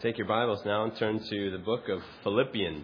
Take your Bibles now and turn to the book of Philippians.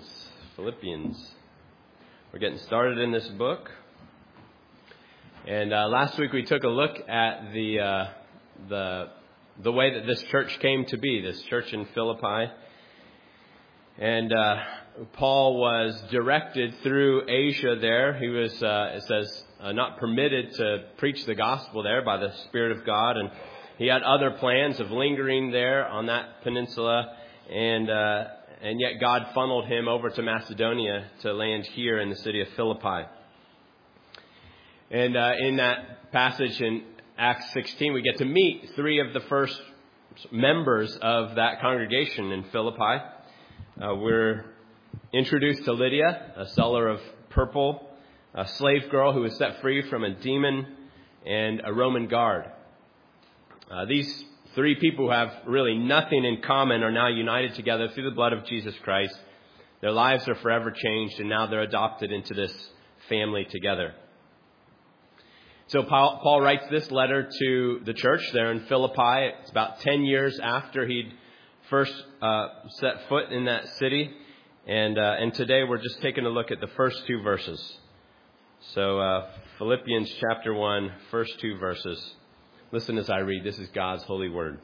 We're getting started in this book. And last week we took a look at the way that this church came to be, this church in Philippi. And Paul was directed through Asia there. He was, it says, not permitted to preach the gospel there by the Spirit of God. And he had other plans of lingering there on that peninsula, and yet God funneled him over to Macedonia to land here in the city of Philippi. And in that passage in Acts 16, we get to meet three of the first members of that congregation in Philippi. We're introduced to Lydia, a seller of purple, a slave girl who was set free from a demon, and a Roman guard. These three people who have really nothing in common are now united together through the blood of Jesus Christ. Their lives are forever changed, and now they're adopted into this family together. So Paul writes this letter to the church there in Philippi. It's about 10 years after he'd first set foot in that city. And today we're just taking a look at the first two verses. So Philippians chapter 1, first two verses. Listen as I read. This is God's holy word.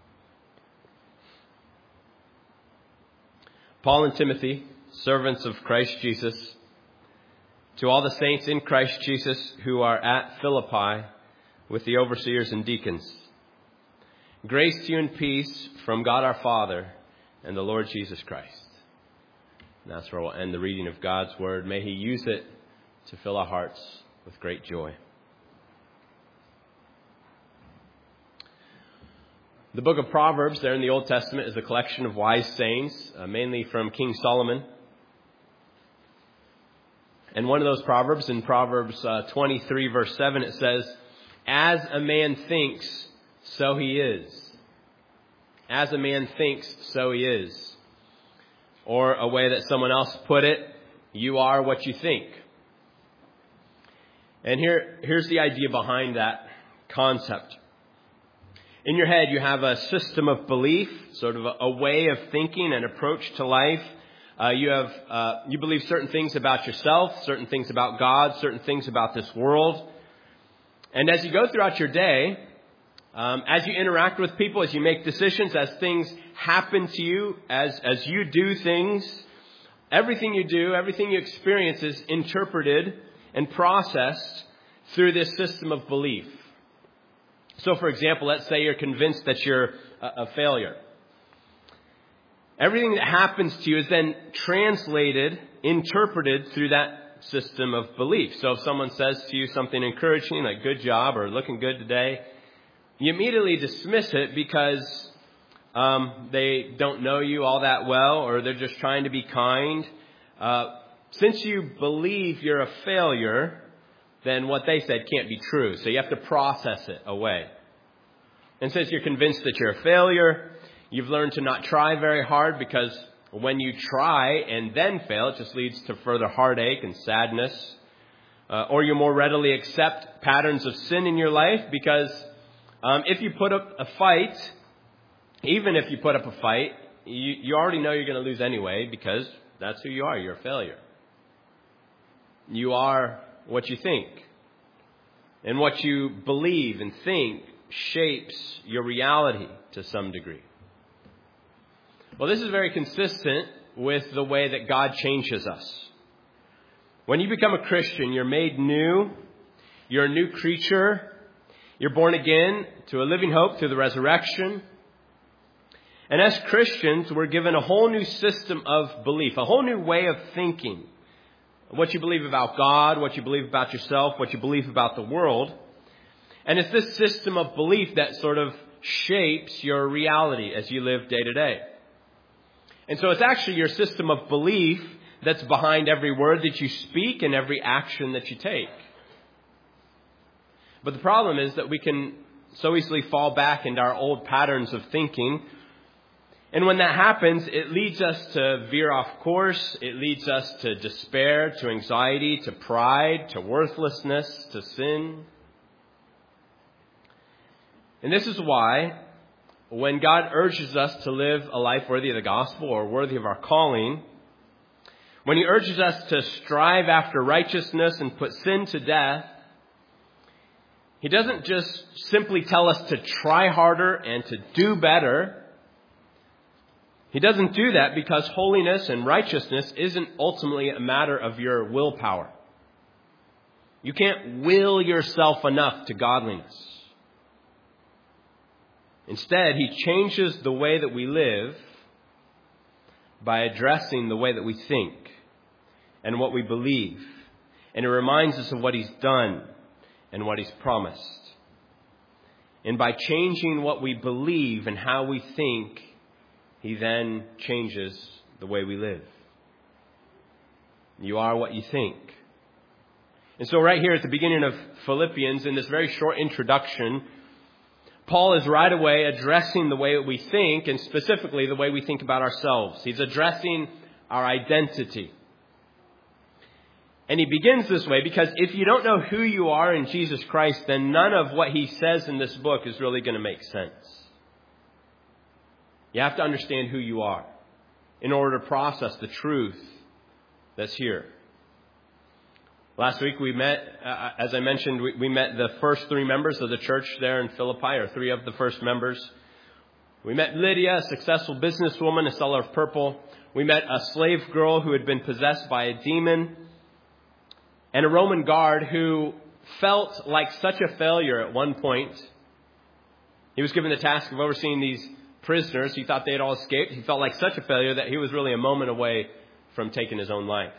Paul and Timothy, servants of Christ Jesus, to all the saints in Christ Jesus who are at Philippi with the overseers and deacons. Grace to you and peace from God our Father and the Lord Jesus Christ. And that's where we'll end the reading of God's word. May He use it to fill our hearts with great joy. The book of Proverbs there in the Old Testament is a collection of wise sayings, mainly from King Solomon. And one of those Proverbs, in Proverbs 23 verse 7, it says, "As a man thinks, so he is." As a man thinks, so he is. Or a way that someone else put it, you are what you think. And here's the idea behind that concept. In your head, you have a system of belief, sort of a way of thinking, an approach to life. You believe certain things about yourself, certain things about God, certain things about this world. And as you go throughout your day, as you interact with people, as you make decisions, as things happen to you, as you do things, everything you do, everything you experience is interpreted and processed through this system of belief. So, for example, let's say you're convinced that you're a failure. Everything that happens to you is then translated, interpreted through that system of belief. So if someone says to you something encouraging, like good job or looking good today, you immediately dismiss it because they don't know you all that well, or they're just trying to be kind. Since you believe you're a failure, then what they said can't be true. So you have to process it away. And since you're convinced that you're a failure, you've learned to not try very hard, because when you try and then fail, it just leads to further heartache and sadness. Or you more readily accept patterns of sin in your life, because if you put up a fight, even if you put up a fight, you already know you're going to lose anyway, because that's who you are. You're a failure. You are what you think. And what you believe and think shapes your reality to some degree. Well, this is very consistent with the way that God changes us. When you become a Christian, you're made new. You're a new creature. You're born again to a living hope through the resurrection. And as Christians, we're given a whole new system of belief, a whole new way of thinking. What you believe about God, what you believe about yourself, what you believe about the world. And it's this system of belief that sort of shapes your reality as you live day to day. And so it's actually your system of belief that's behind every word that you speak and every action that you take. But the problem is that we can so easily fall back into our old patterns of thinking. And when that happens, it leads us to veer off course. It leads us to despair, to anxiety, to pride, to worthlessness, to sin. And this is why when God urges us to live a life worthy of the gospel or worthy of our calling, when He urges us to strive after righteousness and put sin to death, He doesn't just simply tell us to try harder and to do better. He doesn't do that because holiness and righteousness isn't ultimately a matter of your willpower. You can't will yourself enough to godliness. Instead, He changes the way that we live by addressing the way that we think and what we believe. And it reminds us of what He's done and what He's promised. And by changing what we believe and how we think, He then changes the way we live. You are what you think. And so right here at the beginning of Philippians, in this very short introduction, Paul is right away addressing the way that we think, and specifically the way we think about ourselves. He's addressing our identity. And he begins this way because if you don't know who you are in Jesus Christ, then none of what he says in this book is really going to make sense. You have to understand who you are in order to process the truth that's here. Last week we met, as I mentioned, we met the first three members of the church there in Philippi, or three of the first members. We met Lydia, a successful businesswoman, a seller of purple. We met a slave girl who had been possessed by a demon, and a Roman guard who felt like such a failure at one point. He was given the task of overseeing these prisoners. He thought they had all escaped. He felt like such a failure that he was really a moment away from taking his own life.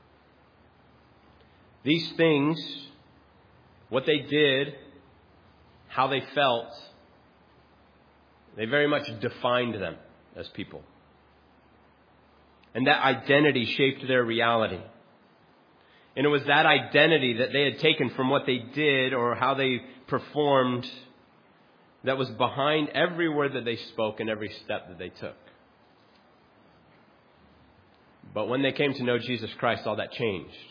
These things, what they did, how they felt, they very much defined them as people. And that identity shaped their reality. And it was that identity that they had taken from what they did or how they performed that was behind every word that they spoke and every step that they took. But when they came to know Jesus Christ, all that changed.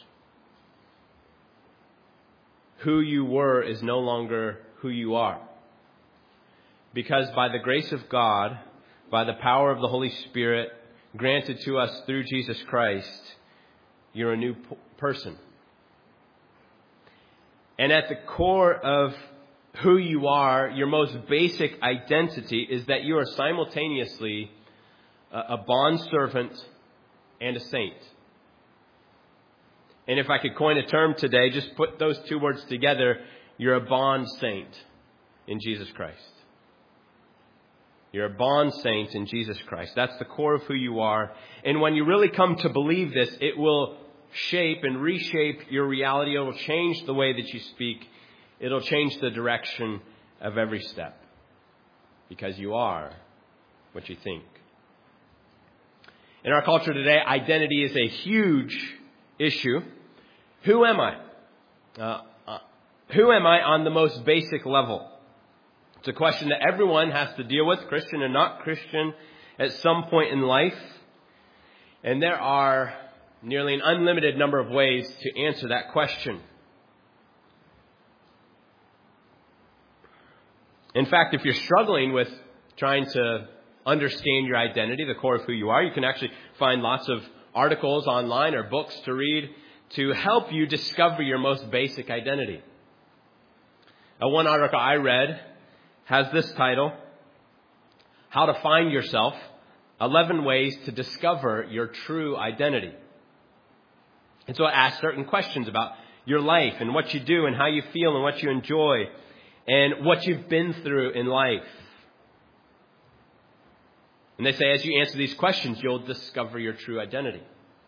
Who you were is no longer who you are. Because by the grace of God, by the power of the Holy Spirit granted to us through Jesus Christ, you're a new person. And at the core of who you are, your most basic identity is that you are simultaneously a bondservant and a saint. And if I could coin a term today, just put those two words together, you're a bond saint in Jesus Christ. You're a bond saint in Jesus Christ. That's the core of who you are. And when you really come to believe this, it will shape and reshape your reality. It will change the way that you speak. It'll change the direction of every step. Because you are what you think. In our culture today, identity is a huge issue. Who am I? Who am I on the most basic level? It's a question that everyone has to deal with, Christian and not Christian, at some point in life. And there are nearly an unlimited number of ways to answer that question. In fact, if you're struggling with trying to understand your identity, the core of who you are, you can actually find lots of articles online or books to read to help you discover your most basic identity. One article I read has this title, How to Find Yourself, 11 Ways to Discover Your True Identity. And so it asks certain questions about your life and what you do and how you feel and what you enjoy and what you've been through in life. And they say as you answer these questions, you'll discover your true identity.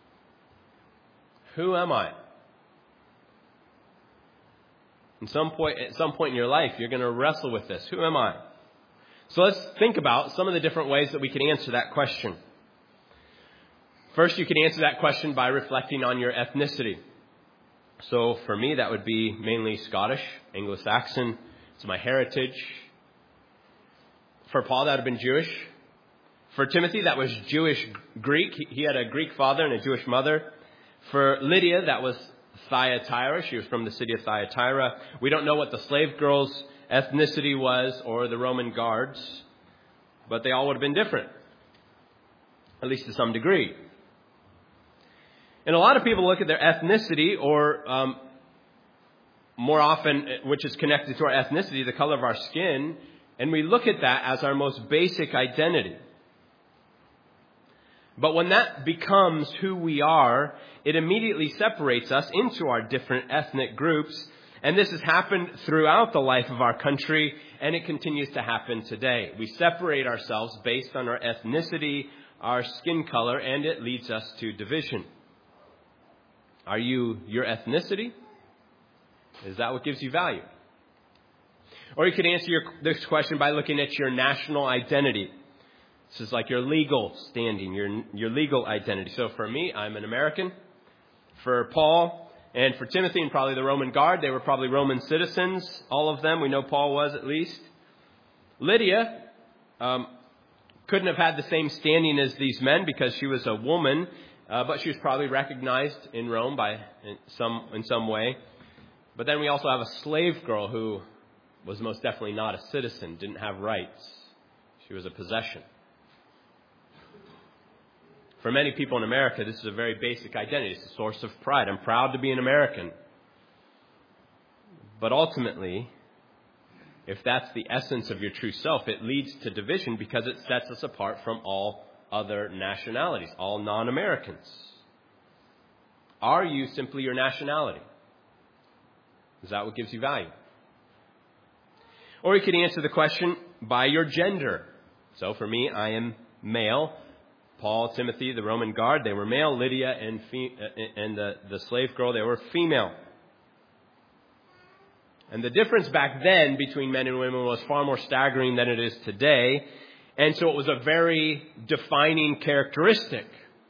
Who am I? At some point in your life, you're going to wrestle with this. Who am I? So let's think about some of the different ways that we can answer that question. First, you can answer that question by reflecting on your ethnicity. So for me, that would be mainly Scottish, Anglo-Saxon. It's my heritage. For Paul, that would have been Jewish. For Timothy, that was Jewish-Greek. He had a Greek father and a Jewish mother. For Lydia, that was Thyatira. She was from the city of Thyatira. We don't know what the slave girl's ethnicity was or the Roman guards. but they all would have been different, at least to some degree. And a lot of people look at their ethnicity, or more often, which is connected to our ethnicity, the color of our skin, and we look at that as our most basic identity. But when that becomes who we are, it immediately separates us into our different ethnic groups. And this has happened throughout the life of our country, and it continues to happen today. We separate ourselves based on our ethnicity, our skin color, and it leads us to division. Are you your ethnicity? Is that what gives you value? Or you could answer this question by looking at your national identity. This is like your legal standing, your legal identity. So for me, I'm an American. For Paul and for Timothy and probably the Roman guard, they were probably Roman citizens, all of them. We know Paul was at least. Lydia couldn't have had the same standing as these men because she was a woman, but she was probably recognized in Rome in some way. But then we also have a slave girl who was most definitely not a citizen, didn't have rights. She was a possession. For many people in America, this is a very basic identity. It's a source of pride. I'm proud to be an American. But ultimately, if that's the essence of your true self, it leads to division because it sets us apart from all other nationalities, all non-Americans. Are you simply your nationality? Is that what gives you value? Or you could answer the question by your gender. So for me, I am male. Paul, Timothy, the Roman guard, they were male. Lydia and the slave girl, they were female. And the difference back then between men and women was far more staggering than it is today. And so it was a very defining characteristic.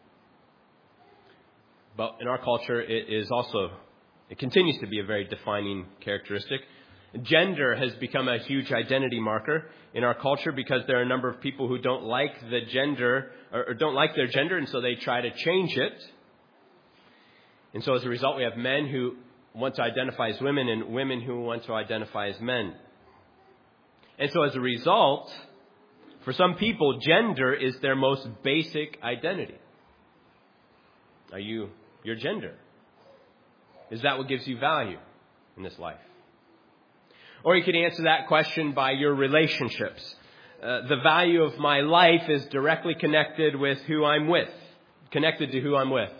But in our culture, it continues to be a very defining characteristic. Gender has become a huge identity marker in our culture because there are a number of people who don't like the gender or don't like their gender, and so they try to change it. And so as a result, we have men who want to identify as women and women who want to identify as men. And so as a result, for some people, gender is their most basic identity. Are you your gender? Is that what gives you value in this life? Or you could answer that question by your relationships. The value of my life is directly connected with who I'm with. Connected to who I'm with.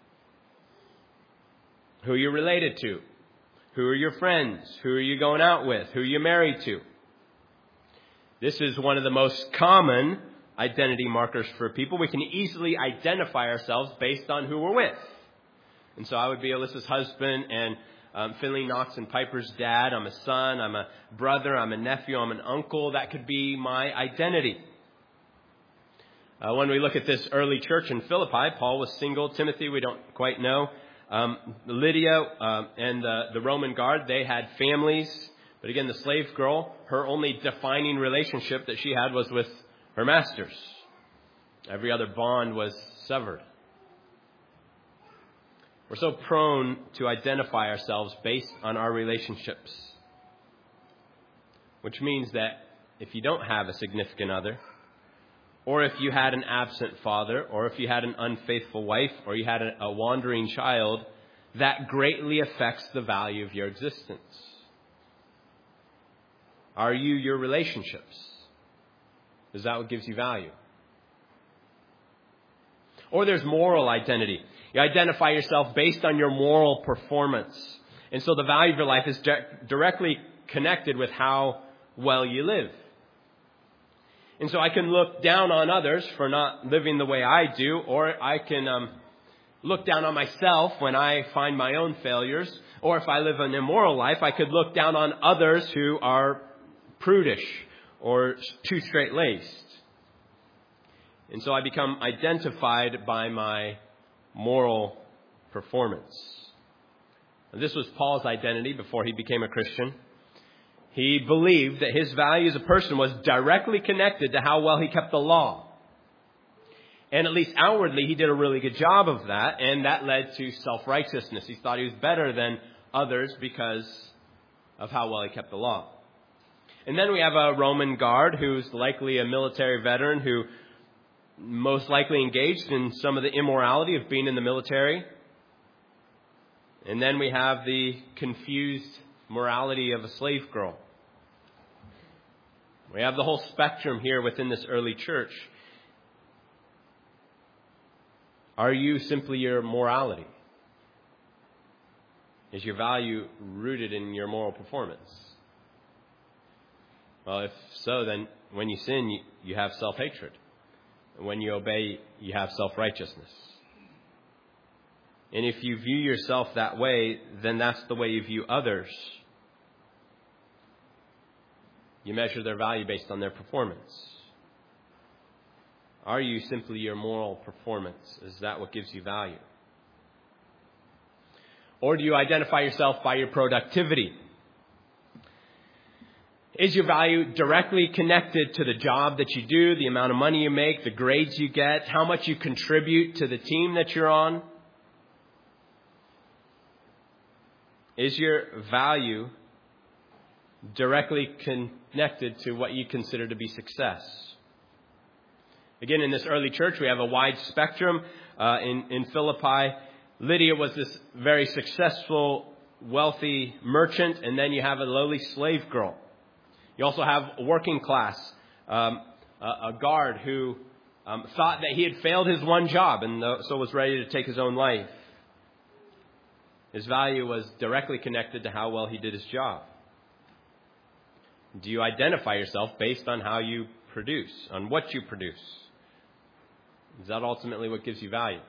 Who you're related to. Who are your friends? Who are you going out with? Who are you married to? This is one of the most common identity markers for people. We can easily identify ourselves based on who we're with. And so I would be Alyssa's husband and Finley, Knox, and Piper's dad. I'm a son, I'm a brother, I'm a nephew, I'm an uncle. That could be my identity. When we look at this early church in Philippi, Paul was single. Timothy, we don't quite know. Lydia and the Roman guard, they had families. But again, the slave girl, her only defining relationship that she had was with her masters. Every other bond was severed. We're so prone to identify ourselves based on our relationships. Which means that if you don't have a significant other, or if you had an absent father, or if you had an unfaithful wife, or you had a wandering child, that greatly affects the value of your existence. Are you your relationships? Is that what gives you value? Or there's moral identity. You identify yourself based on your moral performance. And so the value of your life is directly connected with how well you live. And so I can look down on others for not living the way I do, or I can look down on myself when I find my own failures. Or if I live an immoral life, I could look down on others who are prudish or too straight-laced. And so I become identified by my moral performance. And this was Paul's identity before he became a Christian. He believed that his value as a person was directly connected to how well he kept the law. And at least outwardly, he did a really good job of that, and that led to self-righteousness. He thought he was better than others because of how well he kept the law. And then we have a Roman guard who's likely a military veteran who most likely engaged in some of the immorality of being in the military. And then we have the confused morality of a slave girl. We have the whole spectrum here within this early church. Are you simply your morality? Is your value rooted in your moral performance? Well, if so, then when you sin, you have self-hatred. And when you obey, you have self-righteousness. And if you view yourself that way, then that's the way you view others. You measure their value based on their performance. Are you simply your moral performance? Is that what gives you value? Or do you identify yourself by your productivity? Is your value directly connected to the job that you do, the amount of money you make, the grades you get, how much you contribute to the team that you're on? Is your value directly connected to what you consider to be success? Again, in this early church, we have a wide spectrum. In Philippi, Lydia was this very successful, wealthy merchant, and then you have a lowly slave girl. You also have a working class, a guard who thought that he had failed his one job and so was ready to take his own life. His value was directly connected to how well he did his job. Do you identify yourself based on how you produce, on what you produce? Is that ultimately what gives you value?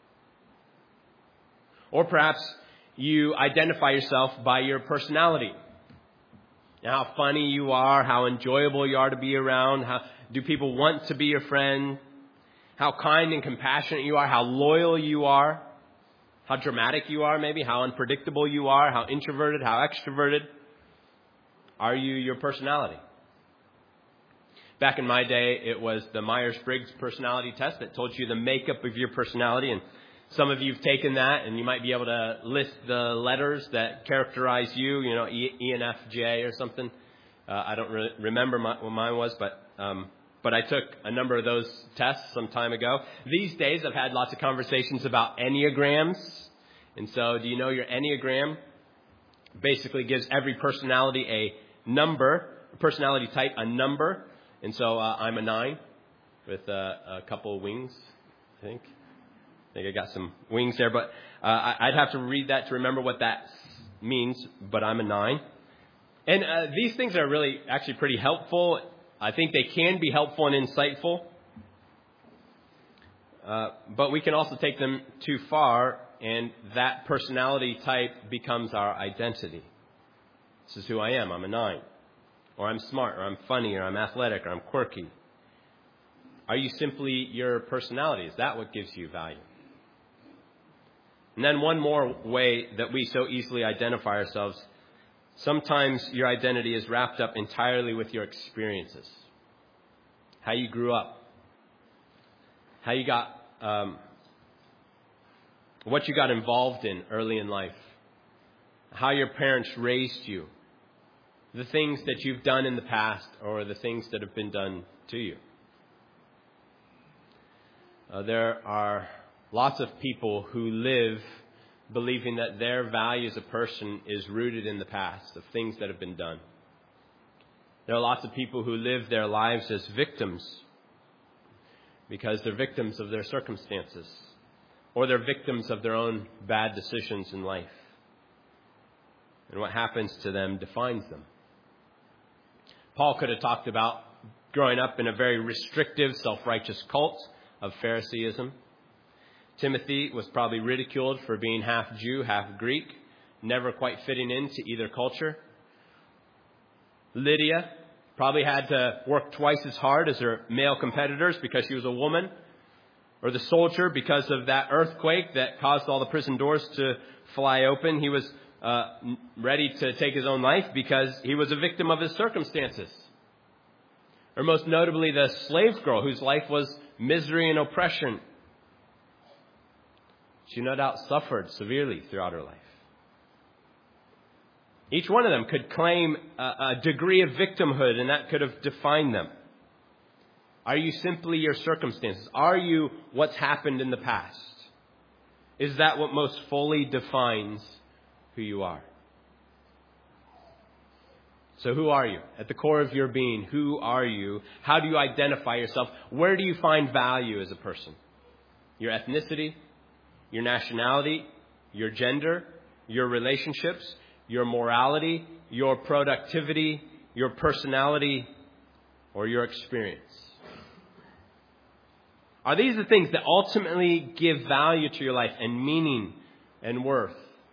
Or perhaps you identify yourself by your personality. How funny you are, how enjoyable you are to be around, how do people want to be your friend, how kind and compassionate you are, how loyal you are, how dramatic you are maybe, how unpredictable you are, how introverted, how extroverted. Are you your personality? Back in my day, it was the Myers-Briggs personality test that told you the makeup of your personality. And some of you have taken that, and you might be able to list the letters that characterize you, E, N, F, J or something. I don't remember what mine was, but I took a number of those tests some time ago. These days, I've had lots of conversations about Enneagrams. And so, do you know your Enneagram basically gives every personality a number, personality type a number. And so I'm a 9 with a couple of wings, I think I got some wings there, but I'd have to read that to remember what that means, but I'm a 9. And these things are really actually pretty helpful. I think they can be helpful and insightful, but we can also take them too far, and that personality type becomes our identity. This is who I am. I'm a 9. Or I'm smart, or I'm funny, or I'm athletic, or I'm quirky. Are you simply your personality? Is that what gives you value? And then one more way that we so easily identify ourselves. Sometimes your identity is wrapped up entirely with your experiences. How you grew up. How you got, what you got involved in early in life. How your parents raised you. The things that you've done in the past or the things that have been done to you. There are lots of people who live believing that their value as a person is rooted in the past, of things that have been done. There are lots of people who live their lives as victims because they're victims of their circumstances or they're victims of their own bad decisions in life. And what happens to them defines them. Paul could have talked about growing up in a very restrictive, self-righteous cult of Phariseeism. Timothy was probably ridiculed for being half Jew, half Greek, never quite fitting into either culture. Lydia probably had to work twice as hard as her male competitors because she was a woman. Or the soldier, because of that earthquake that caused all the prison doors to fly open, he was ready to take his own life because he was a victim of his circumstances. Or most notably, the slave girl whose life was misery and oppression. She no doubt suffered severely throughout her life. Each one of them could claim a degree of victimhood, and that could have defined them. Are you simply your circumstances? Are you what's happened in the past? Is that what most fully defines who you are? So who are you? At the core of your being, who are you? How do you identify yourself? Where do you find value as a person? Your ethnicity, your nationality, your gender, your relationships, your morality, your productivity, your personality, or your experience? Are these the things that ultimately give value to your life and meaning and worth?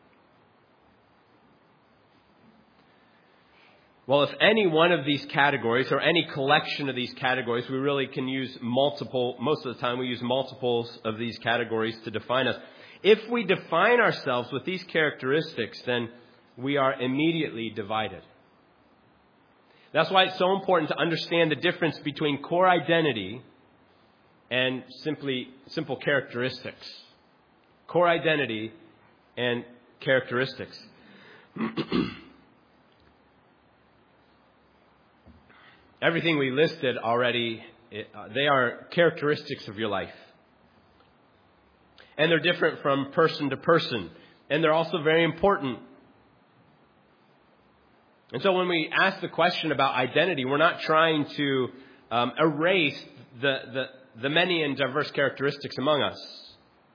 Well, if any one of these categories or any collection of these categories, we really can use multiple, most of the time we use multiples of these categories to define us. If we define ourselves with these characteristics, then we are immediately divided. That's why it's so important to understand the difference between core identity and simple characteristics. Core identity and characteristics. Everything we listed already, they are characteristics of your life. And they're different from person to person. And they're also very important. And so when we ask the question about identity, we're not trying to erase the many and diverse characteristics among us.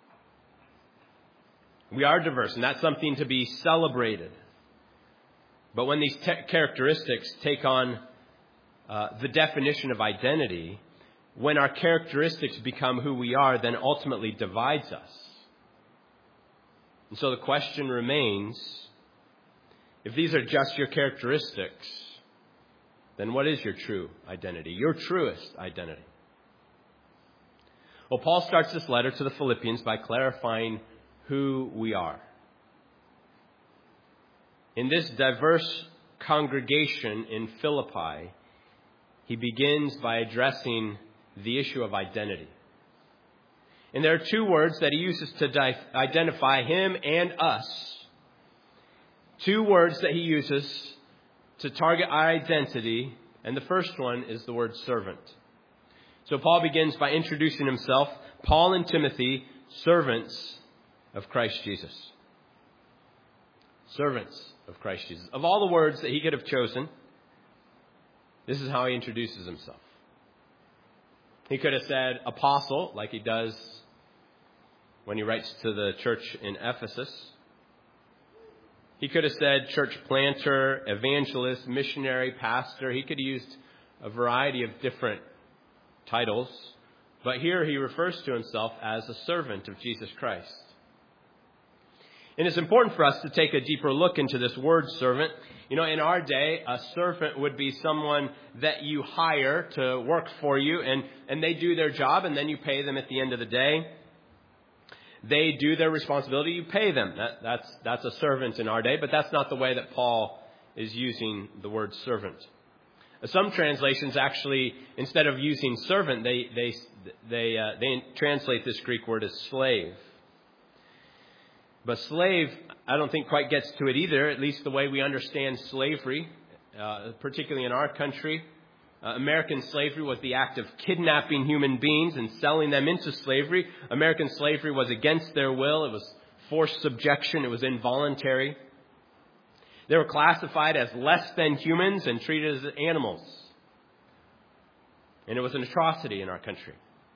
We are diverse, and that's something to be celebrated. But when these characteristics take on the definition of identity, when our characteristics become who we are, then ultimately divides us. And so the question remains, if these are just your characteristics, then what is your true identity, your truest identity? Well, Paul starts this letter to the Philippians by clarifying who we are. In this diverse congregation in Philippi, he begins by addressing the issue of identity. And there are two words that he uses to identify him and us. Two words that he uses to target our identity, and the first one is the word servant. So Paul begins by introducing himself, Paul and Timothy, servants of Christ Jesus. Servants of Christ Jesus. Of all the words that he could have chosen, this is how he introduces himself. He could have said apostle, like he does when he writes to the church in Ephesus. He could have said church planter, evangelist, missionary, pastor. He could have used a variety of different titles. But here he refers to himself as a servant of Jesus Christ. And it's important for us to take a deeper look into this word servant. You know, in our day, a servant would be someone that you hire to work for you, and they do their job, and then you pay them at the end of the day. They do their responsibility, you pay them. That's a servant in our day, but that's not the way that Paul is using the word servant. Some translations actually, instead of using servant, they translate this Greek word as slave. But slave, I don't think quite gets to it either, at least the way we understand slavery, particularly in our country. American slavery was the act of kidnapping human beings and selling them into slavery. American slavery was against their will. It was forced subjection. It was involuntary. They were classified as less than humans and treated as animals. And it was an atrocity in our country.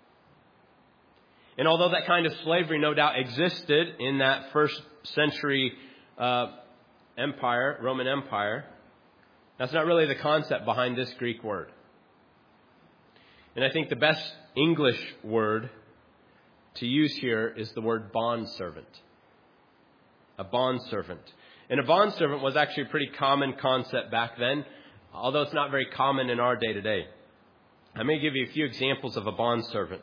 And although that kind of slavery no doubt existed in that first century empire, Roman Empire, that's not really the concept behind this Greek word. And I think the best English word to use here is the word bondservant. A bondservant. And a bondservant was actually a pretty common concept back then, although it's not very common in our day to day. I'm going to give you a few examples of a bondservant.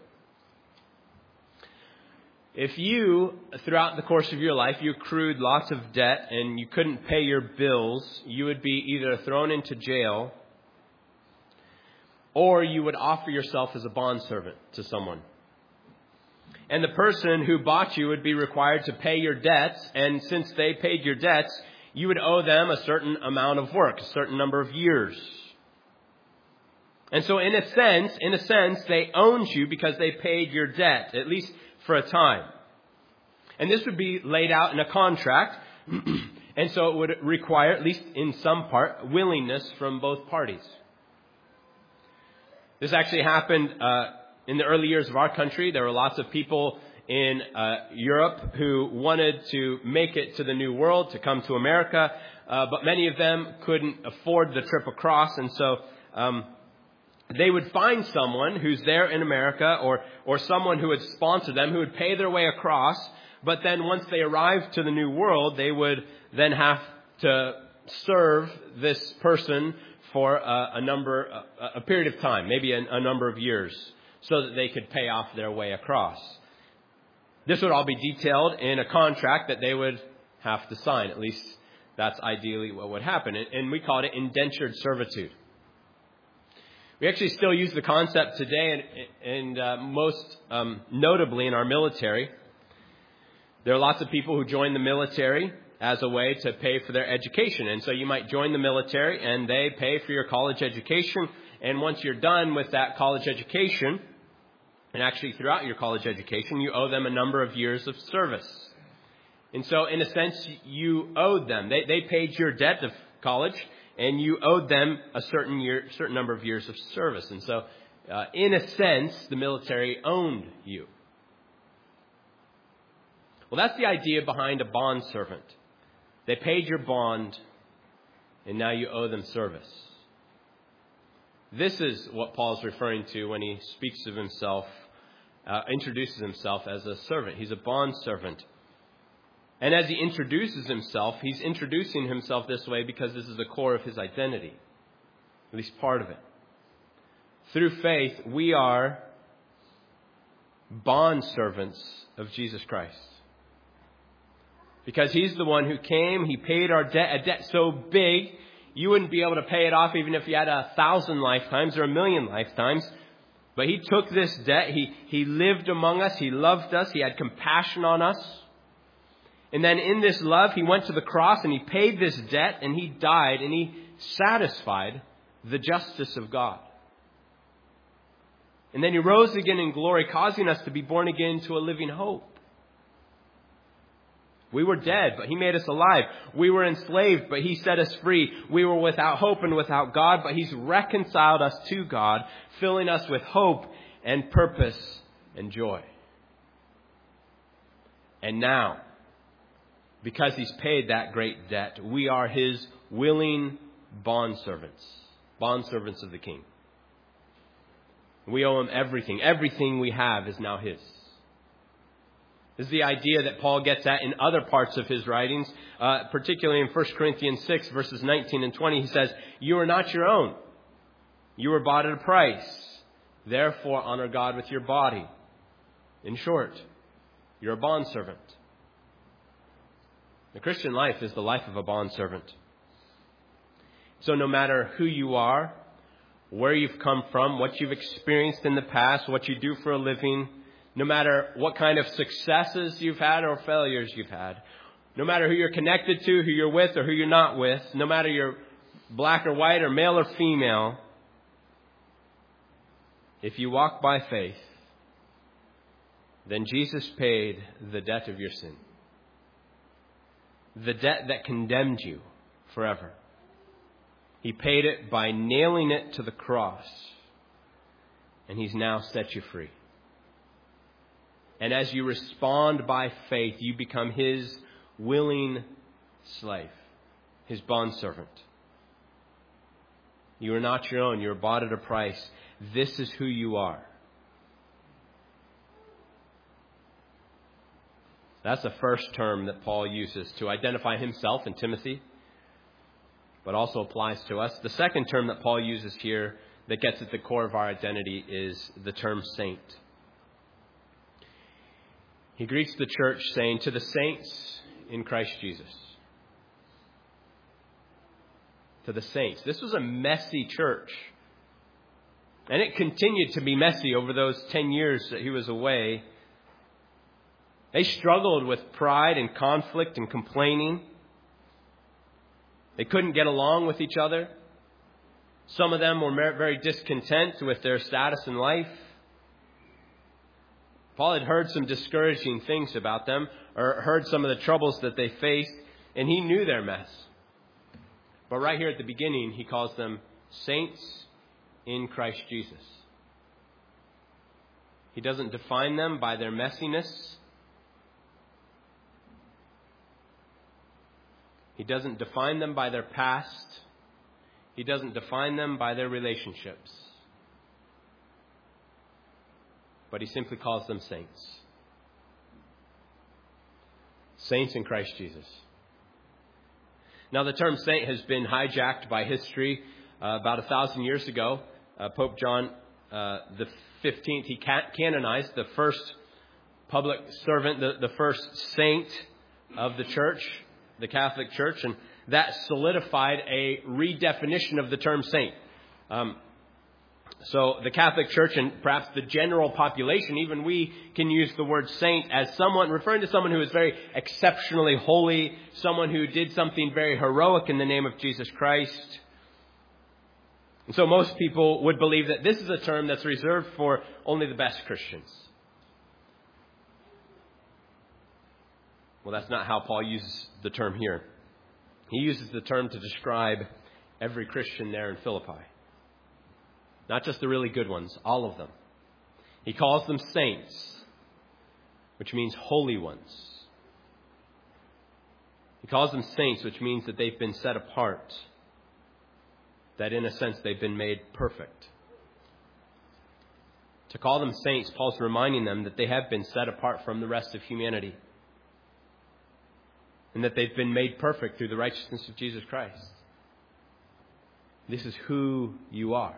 If you, throughout the course of your life, you accrued lots of debt and you couldn't pay your bills, you would be either thrown into jail or you would offer yourself as a bondservant to someone. And the person who bought you would be required to pay your debts, and since they paid your debts, you would owe them a certain amount of work, a certain number of years. And so in a sense, they owned you because they paid your debt, at least for a time. And this would be laid out in a contract. And so it would require, at least in some part, willingness from both parties. This actually happened in the early years of our country. There were lots of people in Europe who wanted to make it to the New World, to come to America. But many of them couldn't afford the trip across. And so they would find someone who's there in America or someone who would sponsor them, who would pay their way across. But then once they arrived to the New World, they would then have to serve this person for a period of time, maybe a number of years, so that they could pay off their way across. This would all be detailed in a contract that they would have to sign. At least that's ideally what would happen. And we call it indentured servitude. We actually still use the concept today, and most notably in our military. There are lots of people who join the military as a way to pay for their education. And so you might join the military and they pay for your college education. And once you're done with that college education, and actually throughout your college education, you owe them a number of years of service. And so in a sense, you owed them. They paid your debt of college, and you owed them a certain number of years of service. And so in a sense, the military owned you. Well, that's the idea behind a bondservant. They paid your bond, and now you owe them service. This is what Paul's referring to when he speaks of himself, introduces himself as a servant. He's a bondservant. And as he introduces himself, he's introducing himself this way because this is the core of his identity, at least part of it. Through faith, we are bondservants of Jesus Christ. Because he's the one who came, he paid our debt, a debt so big, you wouldn't be able to pay it off even if you had 1,000 lifetimes or 1,000,000 lifetimes. But he took this debt, he lived among us, he loved us, he had compassion on us. And then in this love, he went to the cross and he paid this debt and he died and he satisfied the justice of God. And then he rose again in glory, causing us to be born again to a living hope. We were dead, but he made us alive. We were enslaved, but he set us free. We were without hope and without God, but he's reconciled us to God, filling us with hope and purpose and joy. And now, because he's paid that great debt, we are his willing bondservants of the King. We owe him everything. Everything we have is now his. This is the idea that Paul gets at in other parts of his writings, particularly in 1 Corinthians 6, verses 19 and 20. He says, "You are not your own. You were bought at a price. Therefore, honor God with your body." In short, you're a bondservant. The Christian life is the life of a bondservant. So no matter who you are, where you've come from, what you've experienced in the past, what you do for a living, no matter what kind of successes you've had or failures you've had, no matter who you're connected to, who you're with or who you're not with, no matter you're black or white or male or female, if you walk by faith, then Jesus paid the debt of your sin. The debt that condemned you forever. He paid it by nailing it to the cross, and he's now set you free. And as you respond by faith, you become his willing slave, his bondservant. You are not your own. You are bought at a price. This is who you are. That's the first term that Paul uses to identify himself and Timothy, but also applies to us. The second term that Paul uses here that gets at the core of our identity is the term saint. He greets the church saying, "To the saints in Christ Jesus." To the saints. This was a messy church. And it continued to be messy over those 10 years that he was away. They struggled with pride and conflict and complaining. They couldn't get along with each other. Some of them were very discontent with their status in life. Paul had heard some discouraging things about them, or heard some of the troubles that they faced, and he knew their mess. But right here at the beginning, he calls them saints in Christ Jesus. He doesn't define them by their messiness. He doesn't define them by their past. He doesn't define them by their relationships. But he simply calls them saints. Saints in Christ Jesus. Now, the term saint has been hijacked by history. About 1,000 years ago, Pope John the 15th, he canonized the first public servant, the first saint of the church, the Catholic Church, and that solidified a redefinition of the term saint. So the Catholic Church and perhaps the general population, even we can use the word saint as someone, referring to someone who is very exceptionally holy, someone who did something very heroic in the name of Jesus Christ. And so most people would believe that this is a term that's reserved for only the best Christians. Well, that's not how Paul uses the term here. He uses the term to describe every Christian there in Philippi. Not just the really good ones, all of them. He calls them saints, which means holy ones. He calls them saints, which means that they've been set apart. That in a sense they've been made perfect. To call them saints, Paul's reminding them that they have been set apart from the rest of humanity. And that they've been made perfect through the righteousness of Jesus Christ. This is who you are.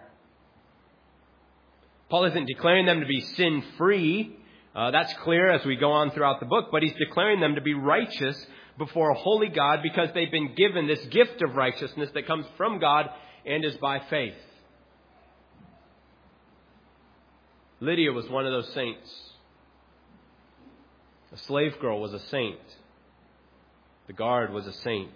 Paul isn't declaring them to be sin-free. That's clear as we go on throughout the book. But he's declaring them to be righteous before a holy God because they've been given this gift of righteousness that comes from God and is by faith. Lydia was one of those saints. A slave girl was a saint. The guard was a saint.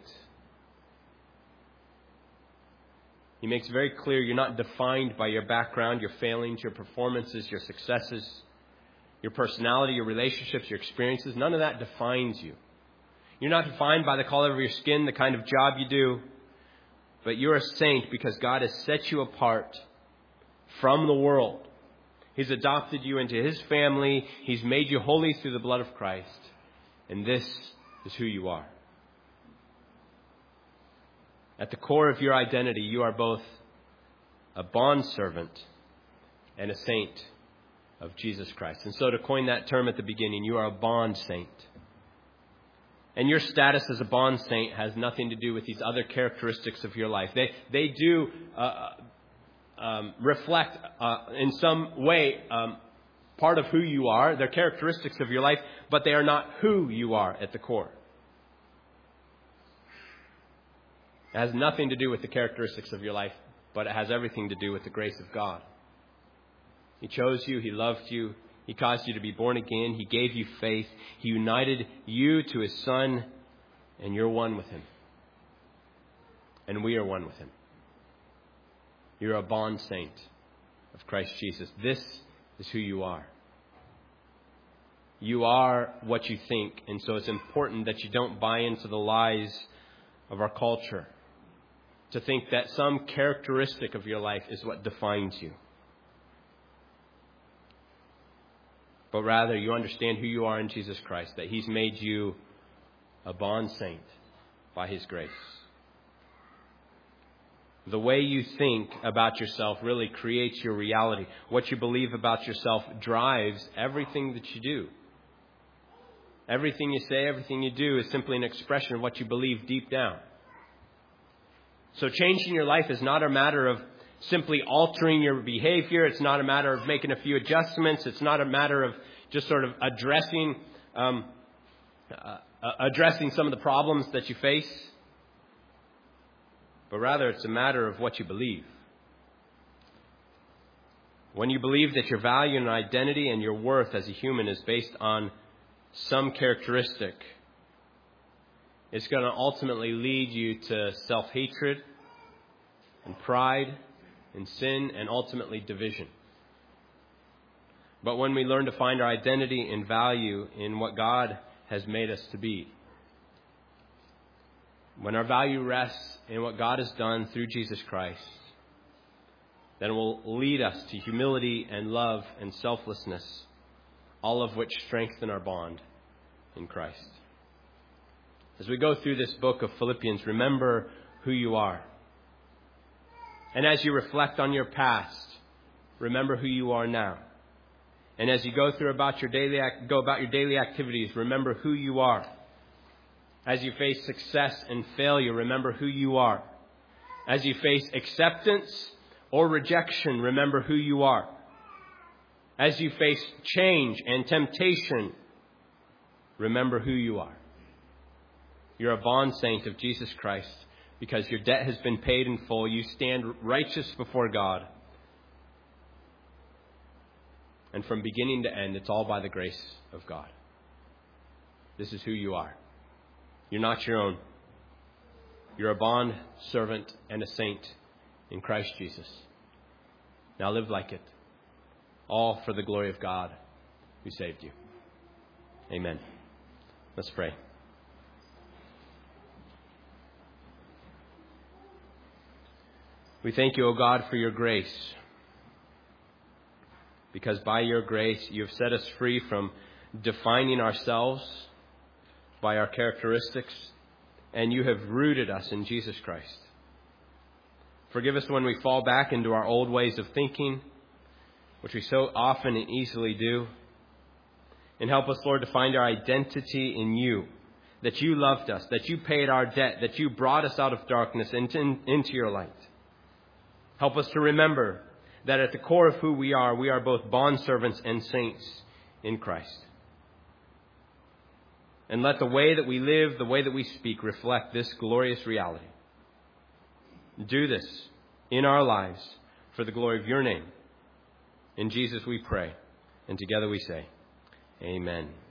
He makes very clear you're not defined by your background, your failings, your performances, your successes, your personality, your relationships, your experiences. None of that defines you. You're not defined by the color of your skin, the kind of job you do. But you're a saint because God has set you apart from the world. He's adopted you into His family. He's made you holy through the blood of Christ. And this is who you are. At the core of your identity, you are both a bondservant and a saint of Jesus Christ. And so to coin that term at the beginning, you are a bond saint. And your status as a bond saint has nothing to do with these other characteristics of your life. They do reflect in some way part of who you are. They're characteristics of your life, but they are not who you are at the core. It has nothing to do with the characteristics of your life, but it has everything to do with the grace of God. He chose you. He loved you. He caused you to be born again. He gave you faith. He united you to His Son, and you're one with Him. And we are one with Him. You're a bond saint of Christ Jesus. This is who you are. You are what you think, and so it's important that you don't buy into the lies of our culture to think that some characteristic of your life is what defines you. But rather, you understand who you are in Jesus Christ, that He's made you a bond saint by His grace. The way you think about yourself really creates your reality. What you believe about yourself drives everything that you do. Everything you say, everything you do is simply an expression of what you believe deep down. So changing your life is not a matter of simply altering your behavior. It's not a matter of making a few adjustments. It's not a matter of just sort of addressing some of the problems that you face. But rather, it's a matter of what you believe. When you believe that your value and identity and your worth as a human is based on some characteristic, it's going to ultimately lead you to self-hatred and pride and sin and ultimately division. But when we learn to find our identity and value in what God has made us to be, when our value rests in what God has done through Jesus Christ, then it will lead us to humility and love and selflessness, all of which strengthen our bond in Christ. As we go through this book of Philippians, remember who you are. And as you reflect on your past, remember who you are now. And as you go about your daily activities, remember who you are. As you face success and failure, remember who you are. As you face acceptance or rejection, remember who you are. As you face change and temptation, remember who you are. You're a bond saint of Jesus Christ because your debt has been paid in full. You stand righteous before God. And from beginning to end, it's all by the grace of God. This is who you are. You're not your own. You're a bond servant and a saint in Christ Jesus. Now live like it. All for the glory of God who saved you. Amen. Let's pray. We thank you, O God, for your grace. Because by your grace, you have set us free from defining ourselves by our characteristics, and you have rooted us in Jesus Christ. Forgive us when we fall back into our old ways of thinking, which we so often and easily do. And help us, Lord, to find our identity in you, that you loved us, that you paid our debt, that you brought us out of darkness into your light. Help us to remember that at the core of who we are both bondservants and saints in Christ. And let the way that we live, the way that we speak, reflect this glorious reality. Do this in our lives for the glory of your name. In Jesus we pray, and together we say, Amen.